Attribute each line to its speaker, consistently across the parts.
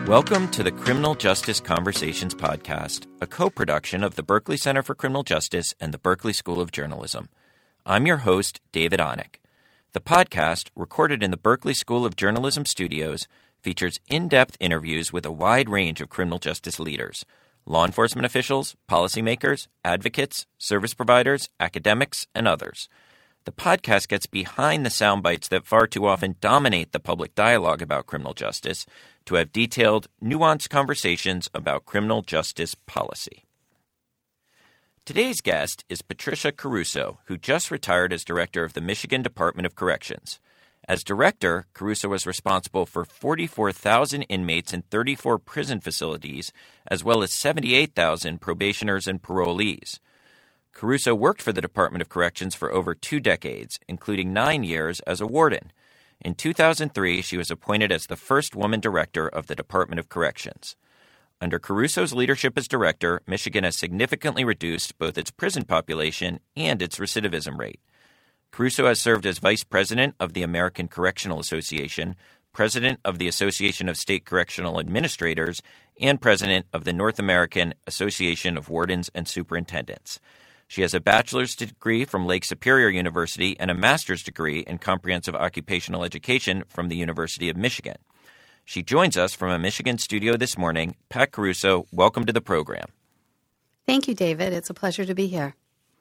Speaker 1: Welcome to the Criminal Justice Conversations podcast, a co-production of the Berkeley Center for Criminal Justice and the Berkeley School of Journalism. I'm your host, David Onick. The podcast, recorded in the Berkeley School of Journalism studios, features in-depth interviews with a wide range of criminal justice leaders, law enforcement officials, policymakers, advocates, service providers, academics, and others. The podcast gets behind the sound bites that far too often dominate the public dialogue about criminal justice to have detailed, nuanced conversations about criminal justice policy. Today's guest is Patricia Caruso, who just retired as director of the Michigan Department of Corrections. As director, Caruso was responsible for 44,000 inmates in 34 prison facilities, as well as 78,000 probationers and parolees. Caruso worked for the Department of Corrections for over 2 decades, including 9 years as a warden. In 2003, she was appointed as the first woman director of the Department of Corrections. Under Caruso's leadership as director, Michigan has significantly reduced both its prison population and its recidivism rate. Caruso has served as vice president of the American Correctional Association, president of the Association of State Correctional Administrators, and president of the North American Association of Wardens and Superintendents. She has a bachelor's degree from Lake Superior University and a master's degree in comprehensive occupational education from the University of Michigan. She joins us from a Michigan studio this morning. Pat Caruso, welcome to the program.
Speaker 2: Thank you, David. It's a pleasure to be here.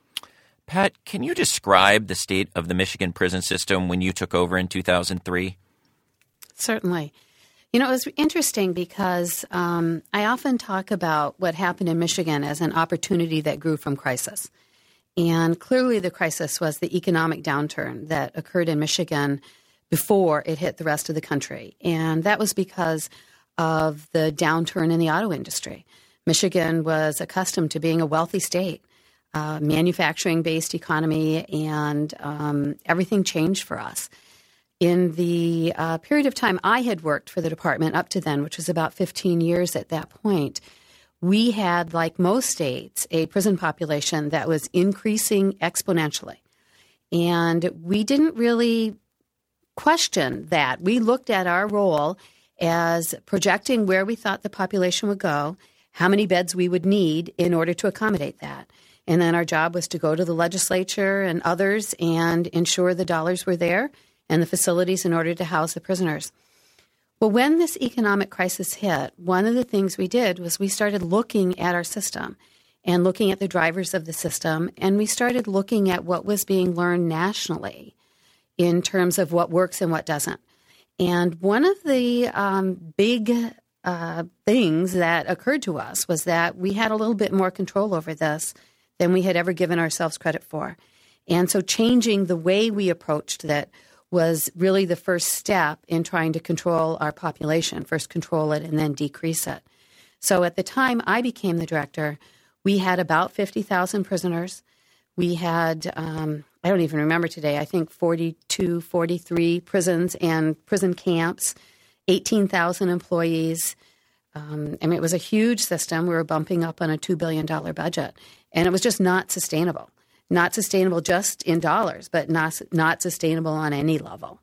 Speaker 1: Pat, can you describe the state of the Michigan prison system when you took over in 2003?
Speaker 2: Certainly. You know, it was interesting because I often talk about what happened in Michigan as an opportunity that grew from crisis. And clearly the crisis was the economic downturn that occurred in Michigan before it hit the rest of the country. And that was because of the downturn in the auto industry. Michigan was accustomed to being a wealthy state, manufacturing-based economy, and everything changed for us. In the period of time I had worked for the department up to then, which was about 15 years at that point, we had, like most states, a prison population that was increasing exponentially. And we didn't really question that. We looked at our role as projecting where we thought the population would go, how many beds we would need in order to accommodate that. And then our job was to go to the legislature and others and ensure the dollars were there and the facilities in order to house the prisoners. Well, when this economic crisis hit, one of the things we did was we started looking at our system and looking at the drivers of the system, and we started looking at what was being learned nationally in terms of what works and what doesn't. And one of the big things that occurred to us was that we had a little bit more control over this than we had ever given ourselves credit for. And so changing the way we approached that was really the first step in trying to control our population, first control it and then decrease it. So at the time I became the director, we had about 50,000 prisoners. We had, I don't even remember today, I think 42, 43 prisons and prison camps, 18,000 employees. It was a huge system. We were bumping up on a $2 billion budget, and it was just not sustainable. Not sustainable just in dollars, but not sustainable on any level.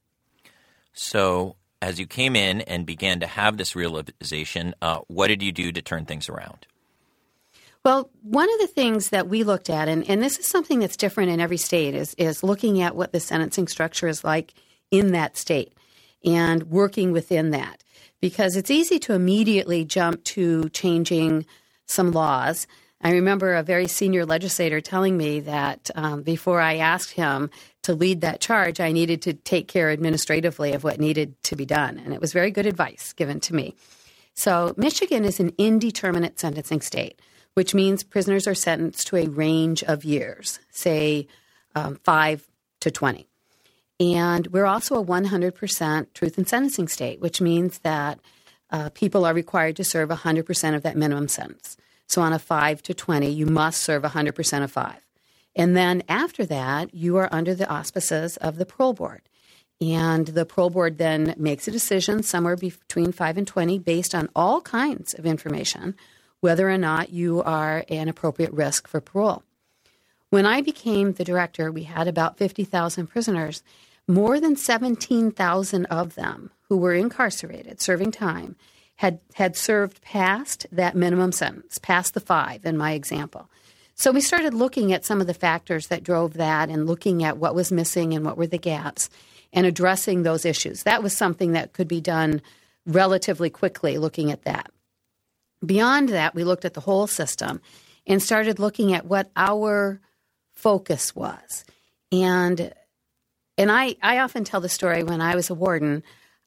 Speaker 1: So as you came in and began to have this realization, what did you do to turn things around?
Speaker 2: Well, one of the things that we looked at, and this is something that's different in every state, is looking at what the sentencing structure is like in that state and working within that. Because it's easy to immediately jump to changing some laws. I remember a very senior legislator telling me that before I asked him to lead that charge, I needed to take care administratively of what needed to be done. And it was very good advice given to me. So Michigan is an indeterminate sentencing state, which means prisoners are sentenced to a range of years, say 5 to 20. And we're also a 100% truth in sentencing state, which means that people are required to serve 100% of that minimum sentence. So on a 5 to 20, you must serve 100% of 5. And then after that, you are under the auspices of the parole board. And the parole board then makes a decision somewhere between 5 and 20 based on all kinds of information, whether or not you are an appropriate risk for parole. When I became the director, we had about 50,000 prisoners. More than 17,000 of them who were incarcerated, serving time, had served past that minimum sentence, past the 5 in my example. So we started looking at some of the factors that drove that and looking at what was missing and what were the gaps and addressing those issues. That was something that could be done relatively quickly, looking at that. Beyond that, we looked at the whole system and started looking at what our focus was. And I often tell the story when I was a warden,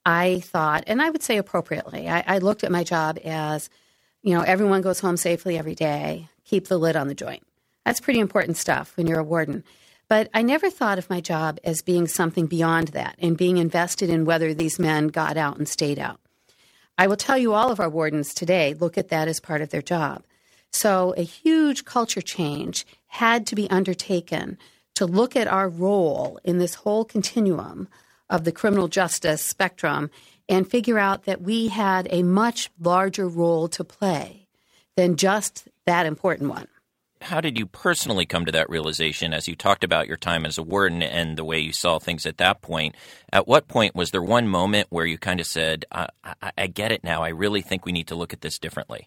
Speaker 2: I thought, and I would say appropriately, I looked at my job as, everyone goes home safely every day, keep the lid on the joint. That's pretty important stuff when you're a warden. But I never thought of my job as being something beyond that and being invested in whether these men got out and stayed out. I will tell you, all of our wardens today look at that as part of their job. So a huge culture change had to be undertaken to look at our role in this whole continuum of the criminal justice spectrum and figure out that we had a much larger role to play than just that important one.
Speaker 1: How did you personally come to that realization as you talked about your time as a warden and the way you saw things at that point? At what point was there one moment where you kind of said, I get it now, I really think we need to look at this differently?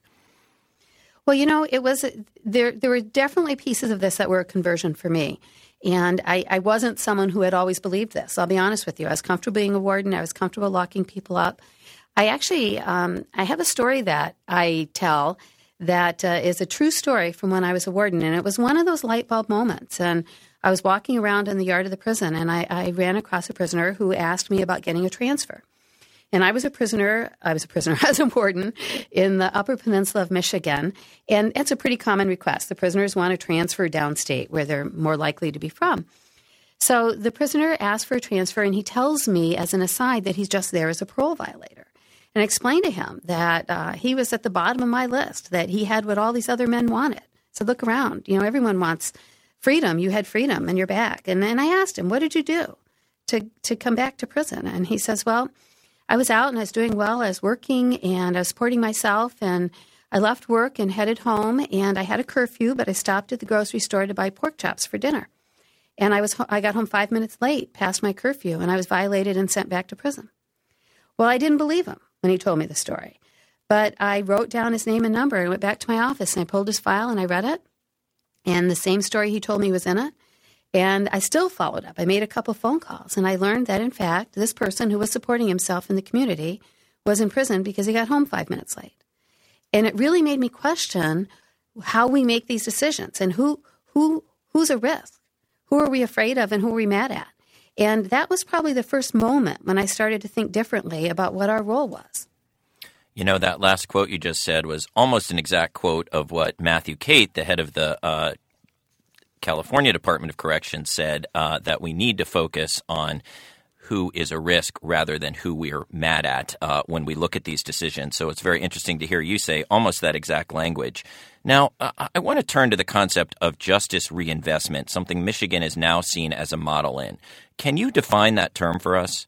Speaker 2: Well, it was there were definitely pieces of this that were a conversion for me. And I wasn't someone who had always believed this. I'll be honest with you. I was comfortable being a warden. I was comfortable locking people up. I actually I have a story that I tell that is a true story from when I was a warden. And it was one of those light bulb moments. And I was walking around in the yard of the prison, and I ran across a prisoner who asked me about getting a transfer. And I was a prisoner as a warden in the Upper Peninsula of Michigan. And it's a pretty common request. The prisoners want to transfer downstate where they're more likely to be from. So the prisoner asked for a transfer, and he tells me as an aside that he's just there as a parole violator. And I explained to him that he was at the bottom of my list, that he had what all these other men wanted. So look around. Everyone wants freedom. You had freedom and you're back. And then I asked him, what did you do to come back to prison? And he says, well, I was out and I was doing well. I was working and I was supporting myself, and I left work and headed home, and I had a curfew, but I stopped at the grocery store to buy pork chops for dinner. And I got home 5 minutes late past my curfew, and I was violated and sent back to prison. Well, I didn't believe him when he told me the story, but I wrote down his name and number and went back to my office, and I pulled his file and I read it, and the same story he told me was in it. And I still followed up. I made a couple phone calls, and I learned that, in fact, this person who was supporting himself in the community was in prison because he got home 5 minutes late. And it really made me question how we make these decisions and who's a risk. Who are we afraid of and who are we mad at? And that was probably the first moment when I started to think differently about what our role was.
Speaker 1: That last quote you just said was almost an exact quote of what Matthew Cate, the head of the California Department of Corrections, said, that we need to focus on who is a risk rather than who we are mad at when we look at these decisions. So it's very interesting to hear you say almost that exact language. Now, I want to turn to the concept of justice reinvestment, something Michigan is now seen as a model in. Can you define that term for us?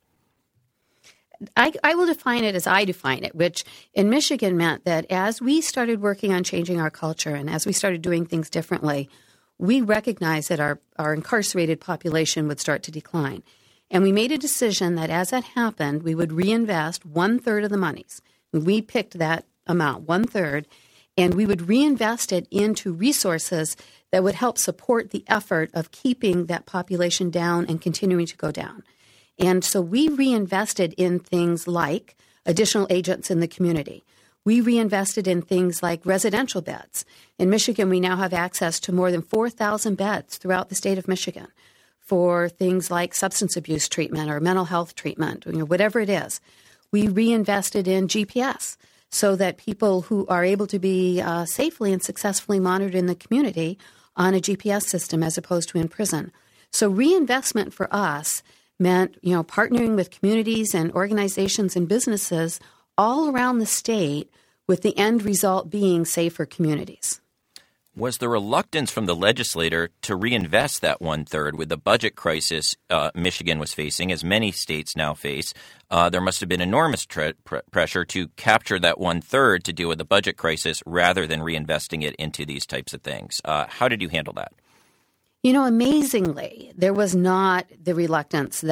Speaker 2: I will define it as I define it, which in Michigan meant that as we started working on changing our culture and as we started doing things differently, we recognized that our incarcerated population would start to decline. And we made a decision that as that happened, we would reinvest 1/3 of the monies. We picked that amount, 1/3, and we would reinvest it into resources that would help support the effort of keeping that population down and continuing to go down. And so we reinvested in things like additional agents in the community. We reinvested in things like residential beds. In Michigan, we now have access to more than 4,000 beds throughout the state of Michigan for things like substance abuse treatment or mental health treatment, whatever it is. We reinvested in GPS so that people who are able to be safely and successfully monitored in the community on a GPS system as opposed to in prison. So reinvestment for us meant, partnering with communities and organizations and businesses all around the state, with the end result being safer communities.
Speaker 1: Was the reluctance from the legislator to reinvest that 1/3 with the budget crisis Michigan was facing, as many states now face? There must have been enormous pressure to capture that 1/3 to deal with the budget crisis rather than reinvesting it into these types of things. How did you handle that?
Speaker 2: Amazingly, there was not the reluctance that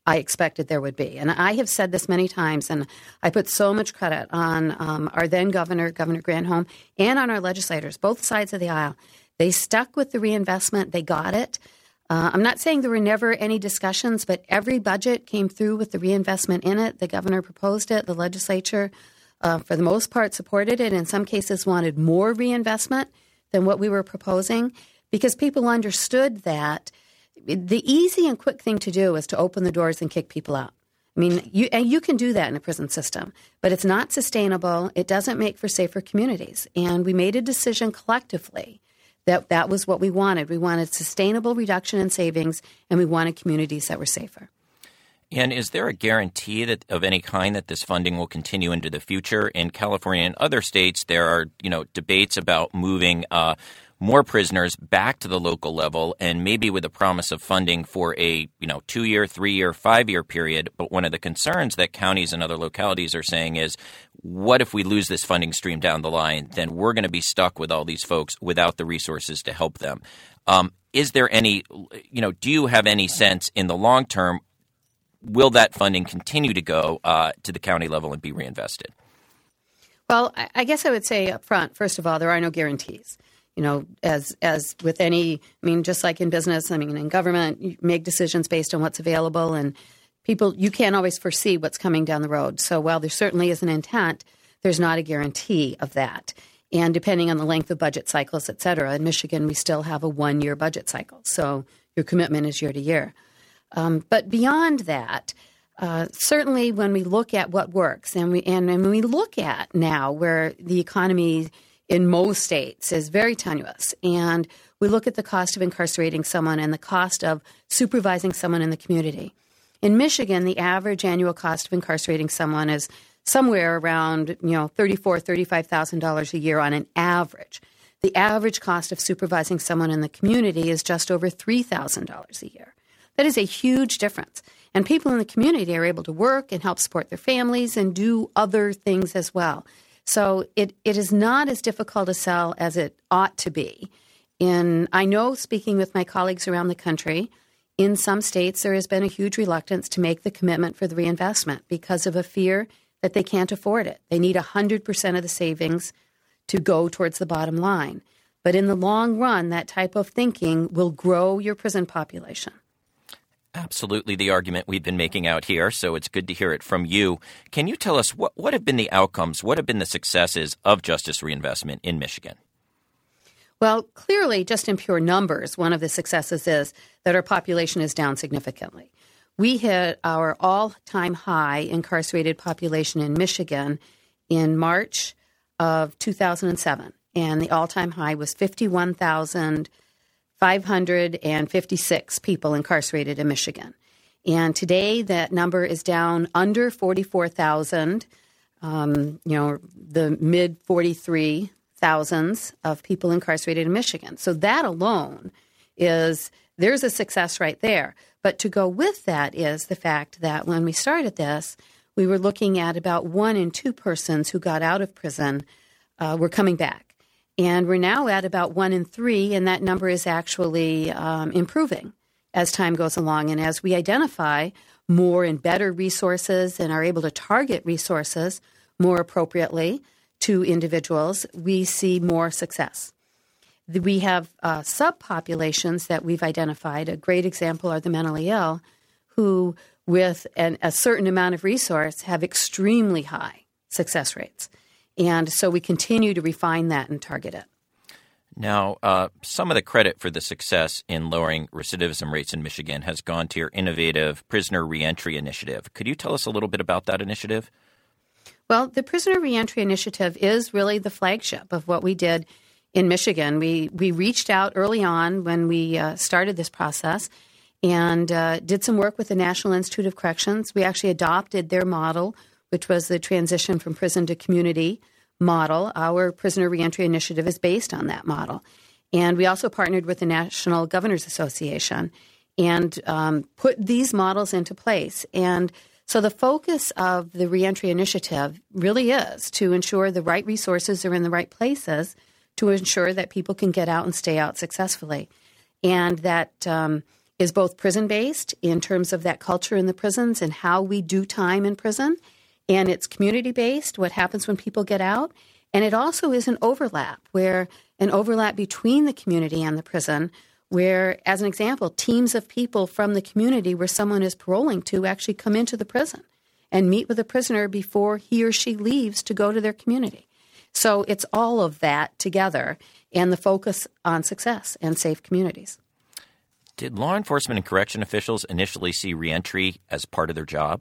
Speaker 2: I expected there would be. And I have said this many times, and I put so much credit on our then Governor Granholm, and on our legislators, both sides of the aisle. They stuck with the reinvestment. They got it. I'm not saying there were never any discussions, but every budget came through with the reinvestment in it. The governor proposed it. The legislature, for the most part, supported it. In some cases, wanted more reinvestment than what we were proposing because people understood that the easy and quick thing to do is to open the doors and kick people out. I mean, you can do that in a prison system, but it's not sustainable. It doesn't make for safer communities. And we made a decision collectively that was what we wanted. We wanted sustainable reduction in savings, and we wanted communities that were safer.
Speaker 1: And is there a guarantee that of any kind that this funding will continue into the future? In California and other states, there are debates about moving more prisoners back to the local level, and maybe with a promise of funding for a 2-year, 3-year, 5-year period. But one of the concerns that counties and other localities are saying is, what if we lose this funding stream down the line? Then we're going to be stuck with all these folks without the resources to help them. Is there any, do you have any sense in the long term, will that funding continue to go to the county level and be reinvested?
Speaker 2: Well, I guess I would say up front, first of all, there are no guarantees. As with any, just like in business, in government, you make decisions based on what's available, and you can't always foresee what's coming down the road. So while there certainly is an intent, there's not a guarantee of that. And depending on the length of budget cycles, et cetera, in Michigan, we still have a 1-year budget cycle. So your commitment is year to year. But beyond that, certainly when we look at what works, and when we look at now where the economy in most states is very tenuous, and we look at the cost of incarcerating someone and the cost of supervising someone in the community. In Michigan, the average annual cost of incarcerating someone is somewhere around $34,000, $35,000 a year on an average. The average cost of supervising someone in the community is just over $3,000 a year. That is a huge difference. And people in the community are able to work and help support their families and do other things as well. So it is not as difficult to sell as it ought to be. I know, speaking with my colleagues around the country, in some states there has been a huge reluctance to make the commitment for the reinvestment because of a fear that they can't afford it. They need 100% of the savings to go towards the bottom line. But in the long run, that type of thinking will grow your prison population.
Speaker 1: Absolutely the argument we've been making out here, so it's good to hear it from you. Can you tell us what have been the outcomes, what have been the successes of justice reinvestment in Michigan?
Speaker 2: Well, clearly, just in pure numbers, one of the successes is that our population is down significantly. We hit our all-time high incarcerated population in Michigan in March of 2007, and the all-time high was 51,556 people incarcerated in Michigan. And today that number is down under 44,000, the mid-43,000s of people incarcerated in Michigan. So that alone there's a success right there. But to go with that is the fact that when we started this, we were looking at about 1 in 2 persons who got out of prison were coming back. And we're now at about 1 in 3, and that number is actually improving as time goes along. And as we identify more and better resources and are able to target resources more appropriately to individuals, we see more success. We have subpopulations that we've identified. A great example are the mentally ill, who with a certain amount of resource have extremely high success rates. And so we continue to refine that and target it.
Speaker 1: Now, some of the credit for the success in lowering recidivism rates in Michigan has gone to your innovative prisoner reentry initiative. Could you tell us a little bit about that initiative?
Speaker 2: Well, the prisoner reentry initiative is really the flagship of what we did in Michigan. We reached out early on when we started this process and did some work with the National Institute of Corrections. We actually adopted their model, which was the transition from prison to community model. Our prisoner reentry initiative is based on that model. And we also partnered with the National Governors Association and put these models into place. And so the focus of the reentry initiative really is to ensure the right resources are in the right places to ensure that people can get out and stay out successfully. And that is both prison-based in terms of that culture in the prisons and how we do time in prison, and it's community-based, what happens when people get out. And it also is an overlap between the community and the prison, where, as an example, teams of people from the community where someone is paroling to actually come into the prison and meet with a prisoner before he or she leaves to go to their community. So it's all of that together and the focus on success and safe communities.
Speaker 1: Did law enforcement and correction officials initially see reentry as part of their job?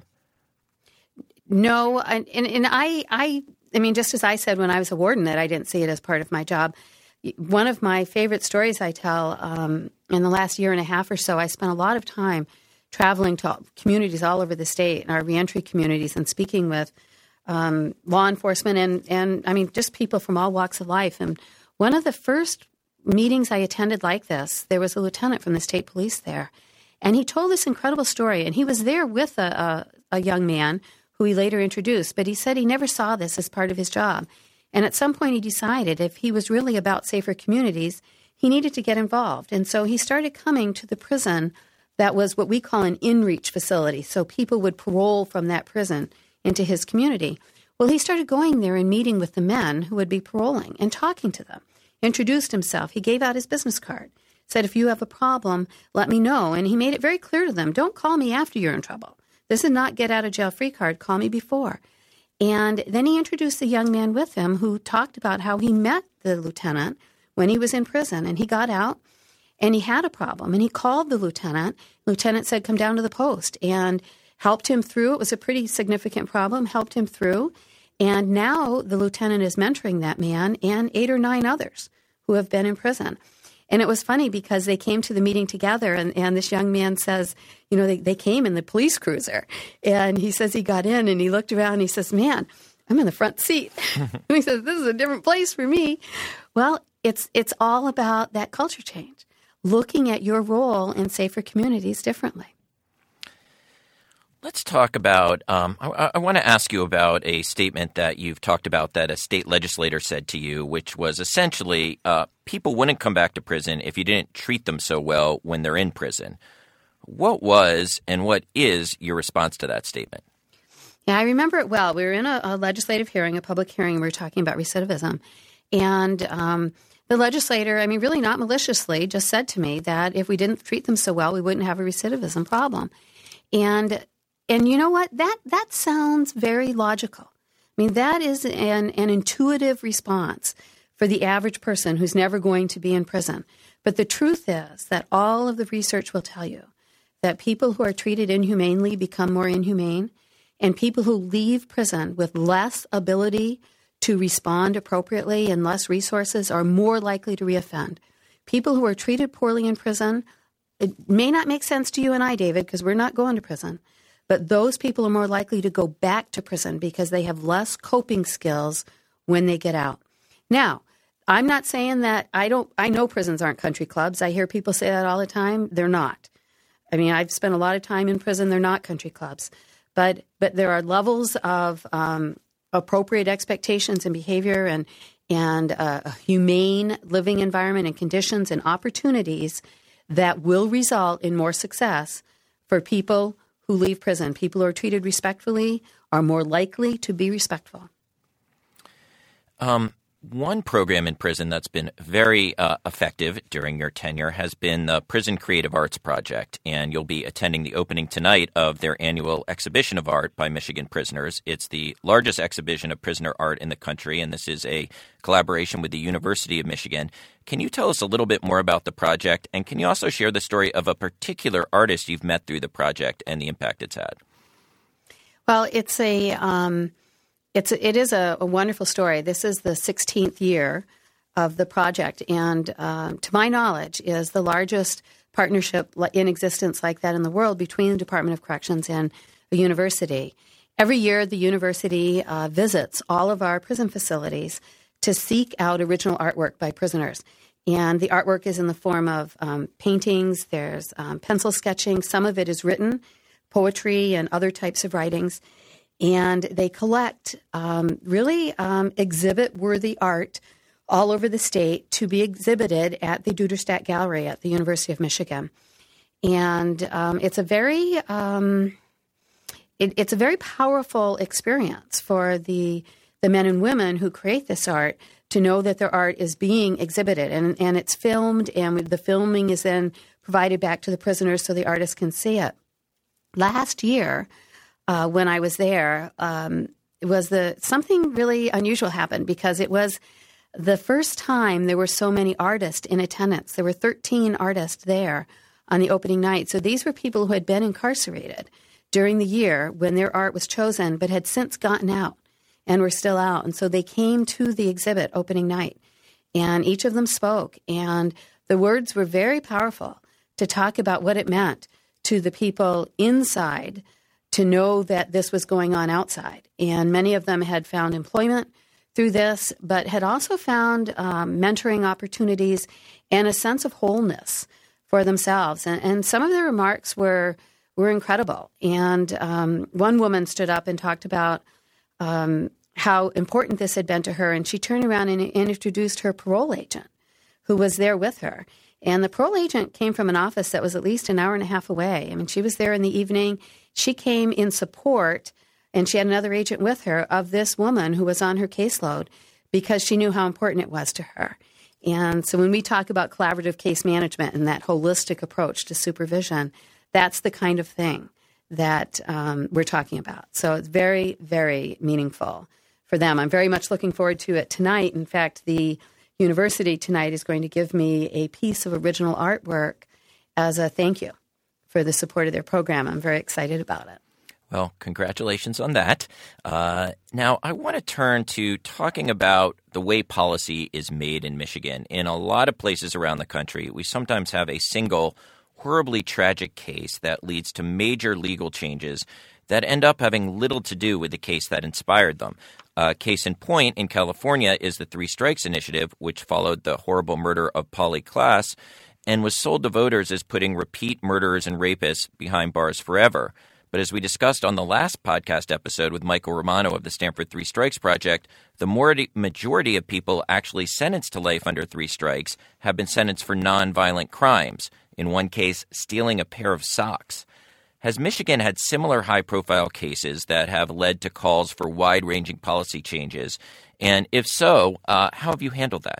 Speaker 2: No, and I mean, just as I said when I was a warden that I didn't see it as part of my job, one of my favorite stories I tell in the last year and a half or so, I spent a lot of time traveling to communities all over the state and our reentry communities and speaking with law enforcement and I mean, just people from all walks of life. And one of the first meetings I attended like this, there was a lieutenant from the state police there, and he told this incredible story. And he was there with a young man who he later introduced, but he said he never saw this as part of his job. And at some point he decided if he was really about safer communities, he needed to get involved. And so he started coming to the prison that was what we call an in-reach facility. So people would parole from that prison into his community. Well, he started going there and meeting with the men who would be paroling and talking to them, introduced himself. He gave out his business card, said, if you have a problem, let me know. And he made it very clear to them, don't call me after you're in trouble. This is not get out of jail free card. Call me before. And then he introduced the young man with him who talked about how he met the lieutenant when he was in prison. And he got out and he had a problem. And he called the lieutenant. Lieutenant said, come down to the post, and helped him through. It was a pretty significant problem, helped him through. And now the lieutenant is mentoring that man and 8 or 9 others who have been in prison. And it was funny because they came to the meeting together, and this young man says, you know, they came in the police cruiser. And he says he got in and he looked around and he says, man, I'm in the front seat. And he says, this is a different place for me. Well, it's all about that culture change, looking at your role in safer communities differently.
Speaker 1: Let's talk about I want to ask you about a statement that you've talked about that a state legislator said to you, which was essentially people wouldn't come back to prison if you didn't treat them so well when they're in prison. What was and what is your response to that statement?
Speaker 2: Yeah, I remember it well. We were in a legislative hearing, a public hearing. We were talking about recidivism. And the legislator, I mean, really not maliciously, just said to me that if we didn't treat them so well, we wouldn't have a recidivism problem. And you know what? That sounds very logical. I mean, that is an intuitive response for the average person who's never going to be in prison. But the truth is that all of the research will tell you that people who are treated inhumanely become more inhumane, and people who leave prison with less ability to respond appropriately and less resources are more likely to reoffend. People who are treated poorly in prison, it may not make sense to you and I, David, because we're not going to prison. But those people are more likely to go back to prison because they have less coping skills when they get out. Now, I'm not saying that I know prisons aren't country clubs. I hear people say that all the time. They're not. I mean, I've spent a lot of time in prison. They're not country clubs. But there are levels of appropriate expectations and behavior and a humane living environment and conditions and opportunities that will result in more success for people who leave prison. People who are treated respectfully are more likely to be respectful.
Speaker 1: One program in prison that's been very effective during your tenure has been the Prison Creative Arts Project, and you'll be attending the opening tonight of their annual exhibition of art by Michigan prisoners. It's the largest exhibition of prisoner art in the country, and this is a collaboration with the University of Michigan. Can you tell us a little bit more about the project, and can you also share the story of a particular artist you've met through the project and the impact it's had?
Speaker 2: Well, it is a wonderful story. This is the 16th year of the project, and to my knowledge, is the largest partnership in existence like that in the world between the Department of Corrections and a university. Every year, the university visits all of our prison facilities to seek out original artwork by prisoners. And the artwork is in the form of paintings, there's pencil sketching, some of it is written, poetry and other types of writings. And they collect really exhibit-worthy art all over the state to be exhibited at the Duderstadt Gallery at the University of Michigan. And it's a very it's a very powerful experience for the men and women who create this art to know that their art is being exhibited and it's filmed, and the filming is then provided back to the prisoners so the artists can see it. Last year, when I was there, something really unusual happened because it was the first time there were so many artists in attendance. There were 13 artists there on the opening night. So these were people who had been incarcerated during the year when their art was chosen, but had since gotten out and were still out. And so they came to the exhibit opening night, and each of them spoke. And the words were very powerful to talk about what it meant to the people inside to know that this was going on outside. And many of them had found employment through this, but had also found mentoring opportunities and a sense of wholeness for themselves. And some of their remarks were incredible. And one woman stood up and talked about how important this had been to her. And she turned around and introduced her parole agent, who was there with her. And the parole agent came from an office that was at least an hour and a half away. I mean, she was there in the evening. She came in support, and she had another agent with her, of this woman who was on her caseload because she knew how important it was to her. And so when we talk about collaborative case management and that holistic approach to supervision, that's the kind of thing that we're talking about. So it's very, very meaningful for them. I'm very much looking forward to it tonight. In fact, the university tonight is going to give me a piece of original artwork as a thank you for the support of their program. I'm very excited about it.
Speaker 1: Well, congratulations on that. Now, I want to turn to talking about the way policy is made in Michigan. In a lot of places around the country, we sometimes have a single horribly tragic case that leads to major legal changes that end up having little to do with the case that inspired them. Case in point in California is the Three Strikes Initiative, which followed the horrible murder of Polly Klaas and was sold to voters as putting repeat murderers and rapists behind bars forever. But as we discussed on the last podcast episode with Michael Romano of the Stanford Three Strikes Project, the majority of people actually sentenced to life under three strikes have been sentenced for nonviolent crimes, in one case, stealing a pair of socks. Has Michigan had similar high-profile cases that have led to calls for wide-ranging policy changes? And if so, how have you handled that?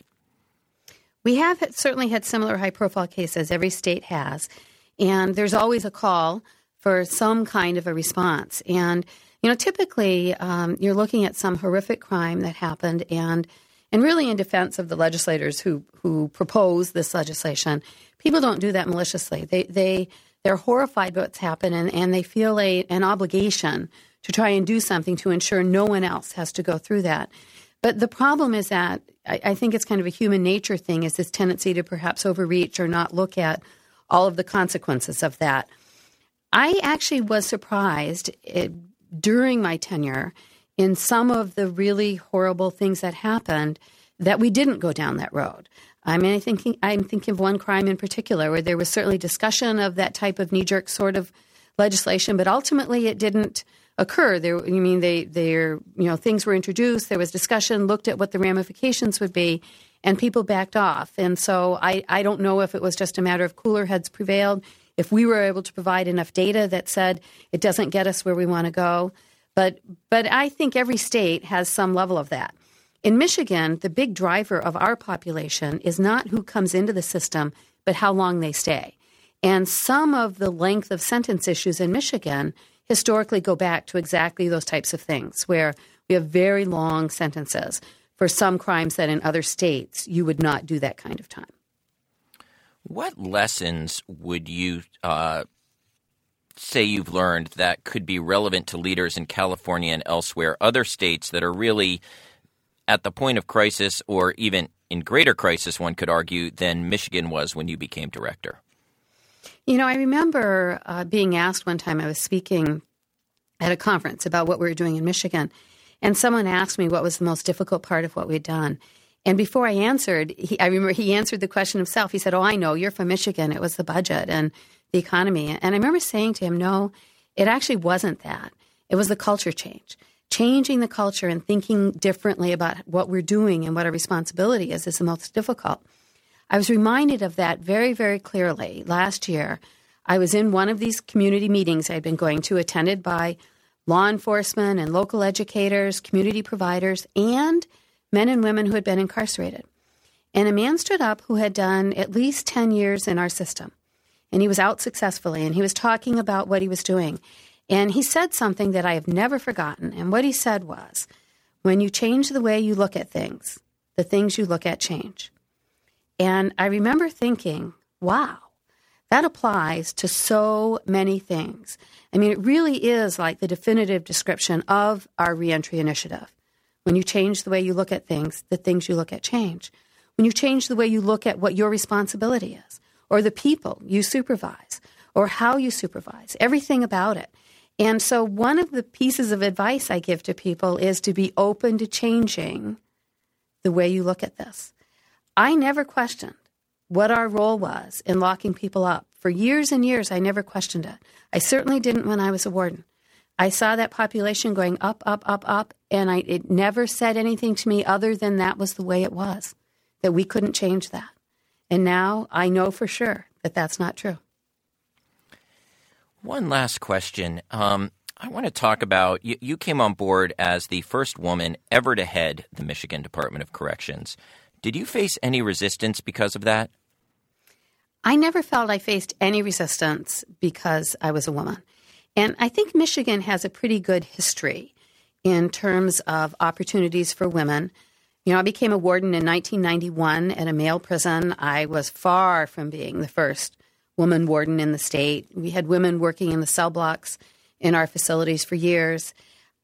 Speaker 2: We have certainly had similar high-profile cases. Every state has. And there's always a call for some kind of a response. And, you know, typically you're looking at some horrific crime that happened and really in defense of the legislators who proposed this legislation. People don't do that maliciously. They're horrified by what's happened, and they feel an obligation to try and do something to ensure no one else has to go through that. But the problem is that I think it's kind of a human nature thing, is this tendency to perhaps overreach or not look at all of the consequences of that. I actually was surprised during my tenure in some of the really horrible things that happened that we didn't go down that road. I mean, I'm thinking of one crime in particular where there was certainly discussion of that type of knee-jerk sort of legislation, but ultimately it didn't occur. Things were introduced, there was discussion, looked at what the ramifications would be, and people backed off. And so I don't know if it was just a matter of cooler heads prevailed, if we were able to provide enough data that said it doesn't get us where we want to go. But I think every state has some level of that. In Michigan, the big driver of our population is not who comes into the system, but how long they stay. And some of the length of sentence issues in Michigan historically go back to exactly those types of things, where we have very long sentences for some crimes that in other states you would not do that kind of time.
Speaker 1: What lessons would you say you've learned that could be relevant to leaders in California and elsewhere, other states that are really at the point of crisis, or even in greater crisis, one could argue, than Michigan was when you became director?
Speaker 2: You know, I remember being asked one time, I was speaking at a conference about what we were doing in Michigan, and someone asked me what was the most difficult part of what we'd done. And before I answered, I remember he answered the question himself. He said, "Oh, I know, you're from Michigan. It was the budget and the economy." And I remember saying to him, no, it actually wasn't that. It was the culture change. Changing the culture and thinking differently about what we're doing and what our responsibility is the most difficult. I was reminded of that very, very clearly last year I was in one of these community meetings I'd been going to, attended by law enforcement and local educators, community providers, and men and women who had been incarcerated. And a man stood up who had done at least 10 years in our system. And he was out successfully, and he was talking about what he was doing. And he said something that I have never forgotten. And what he said was, when you change the way you look at things, the things you look at change. And I remember thinking, wow, that applies to so many things. I mean, it really is like the definitive description of our reentry initiative. When you change the way you look at things, the things you look at change. When you change the way you look at what your responsibility is, or the people you supervise, or how you supervise, everything about it. And so one of the pieces of advice I give to people is to be open to changing the way you look at this. I never questioned what our role was in locking people up. For years and years, I never questioned it. I certainly didn't when I was a warden. I saw that population going up, up, up, up, and it never said anything to me other than that was the way it was, that we couldn't change that. And now I know for sure that that's not true.
Speaker 1: One last question. I want to talk about, you came on board as the first woman ever to head the Michigan Department of Corrections. Did you face any resistance because of that?
Speaker 2: I never felt I faced any resistance because I was a woman. And I think Michigan has a pretty good history in terms of opportunities for women. You know, I became a warden in 1991 at a male prison. I was far from being the first woman warden in the state. We had women working in the cell blocks in our facilities for years.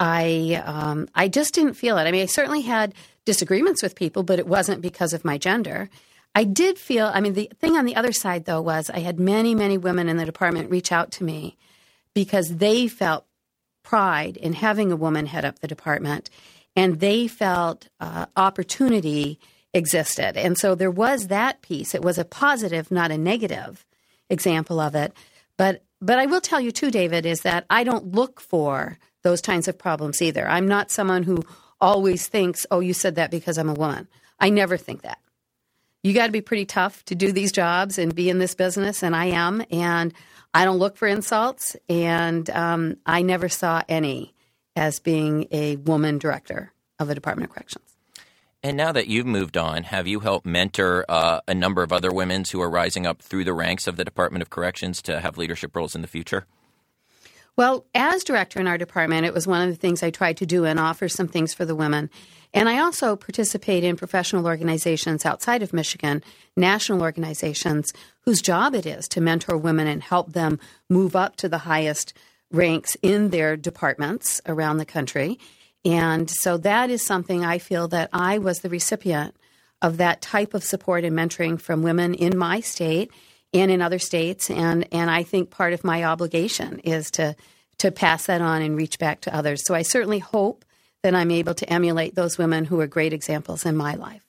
Speaker 2: I just didn't feel it. I mean, I certainly had disagreements with people, but it wasn't because of my gender. I did feel, I mean, the thing on the other side, though, was I had many, many women in the department reach out to me because they felt pride in having a woman head up the department, and they felt opportunity existed. And so there was that piece. It was a positive, not a negative example of it. But I will tell you, too, David, is that I don't look for those kinds of problems either. I'm not someone who always thinks, oh, you said that because I'm a woman. I never think that. You got to be pretty tough to do these jobs and be in this business, and I am. And I don't look for insults, and I never saw any as being a woman director of a Department of Corrections.
Speaker 1: And now that you've moved on, have you helped mentor a number of other women who are rising up through the ranks of the Department of Corrections to have leadership roles in the future?
Speaker 2: Well, as director in our department, it was one of the things I tried to do and offer some things for the women. And I also participate in professional organizations outside of Michigan, national organizations, whose job it is to mentor women and help them move up to the highest ranks in their departments around the country. And so that is something I feel that I was the recipient of, that type of support and mentoring from women in my state and in other states. And I think part of my obligation is to pass that on and reach back to others. So I certainly hope that I'm able to emulate those women who are great examples in my life.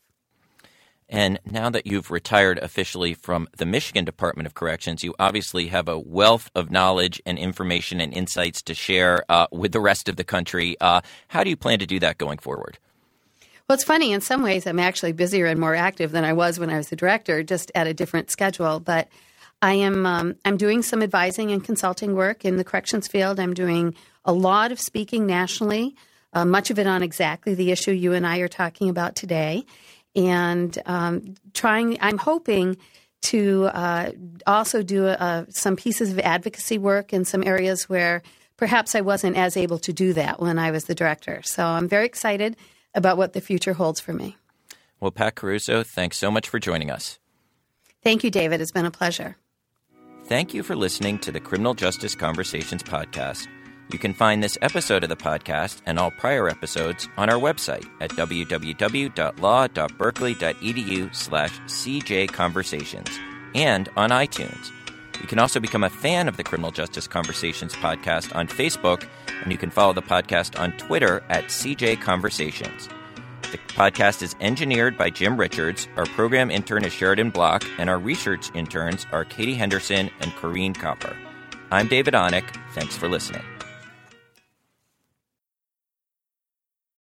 Speaker 1: And now that you've retired officially from the Michigan Department of Corrections, you obviously have a wealth of knowledge and information and insights to share with the rest of the country. How do you plan to do that going forward?
Speaker 2: Well, it's funny. In some ways, I'm actually busier and more active than I was when I was the director, just at a different schedule. But I'm doing some advising and consulting work in the corrections field. I'm doing a lot of speaking nationally, much of it on exactly the issue you and I are talking about today. And I'm hoping to also do some pieces of advocacy work in some areas where perhaps I wasn't as able to do that when I was the director. So I'm very excited about what the future holds for me.
Speaker 1: Well, Pat Caruso, thanks so much for joining us.
Speaker 2: Thank you, David. It's been a pleasure.
Speaker 1: Thank you for listening to the Criminal Justice Conversations podcast. You can find this episode of the podcast and all prior episodes on our website at www.law.berkeley.edu/cjconversations and on iTunes. You can also become a fan of the Criminal Justice Conversations podcast on Facebook, and you can follow the podcast on Twitter at CJ Conversations. The podcast is engineered by Jim Richards, our program intern is Sheridan Block, and our research interns are Katie Henderson and Corrine Copper. I'm David Onick. Thanks for listening.